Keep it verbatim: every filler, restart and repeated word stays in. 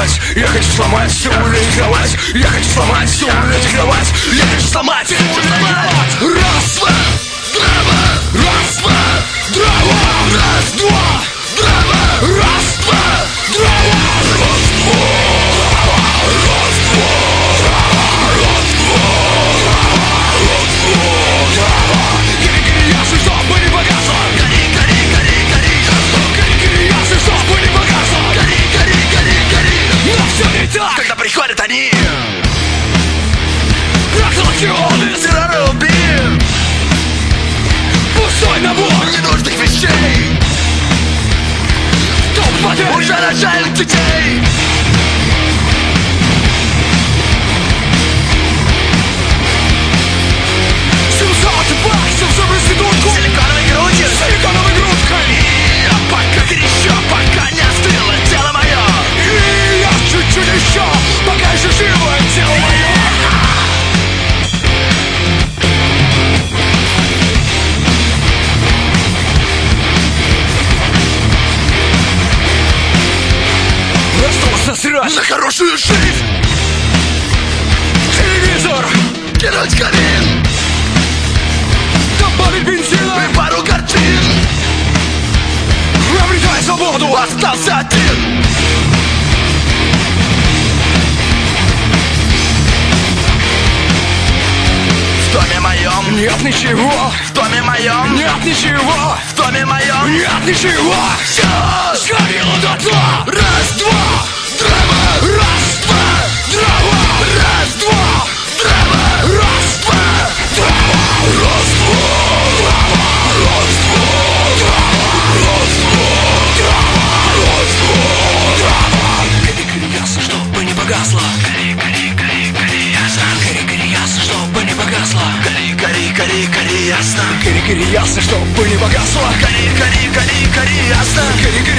кровать. Я хочу сломать всю улицу кровать. Я хочу сломать всю улицу кровать. Я хочу сломать всю улицу кровать. Раз, два, дрова. Раз, два, дрова. Раз, два, дрова. Раз, два, дрова. Раз, два, раз, два, раз, два, раз, два. Гори-гори, ясно, чтобы не погасло. Гори, гори, гори, гори, ясно. Гори-гори, ясно, чтобы не погасло. Гори, гори, гори, гори. Но все не так, когда приходят они. Проклакионы, звероруби. Пустой набор ненужных вещей. Топ модель уже рожают детей. семьсот баксов за проститутку. Силиконовой грудью, силиконовой грудкой. И я пока еще, пока не остыло тело мое. И я чуть-чуть еще, пока еще живо тело мое. Насрать на хорошую жизнь. Телевизор, кинуть камин, добавить бензина и пару картин. Обретай свободу, остался один. В доме моем нет ничего. В доме моем нет ничего. В доме моем нет ничего. Все сгорело дотла. Раз, два, дрова. Раз, два, дрова. Раз, два, дрова. Раз, два, дрова. Раз, два, дрова. Раз, два, дрова. Раз, два, дрова. Раз, два, дрова. Гори, гори, ясно, чтобы не погасло. Гори, гори, гори, гори, ясно. Гори, гори, ясно, чтобы не погасло. Гори, гори, гори, гори, ясно. Гори, гори, ясно, чтобы не погасло. Гори, гори, гори, гори, ясно. Гори, гори.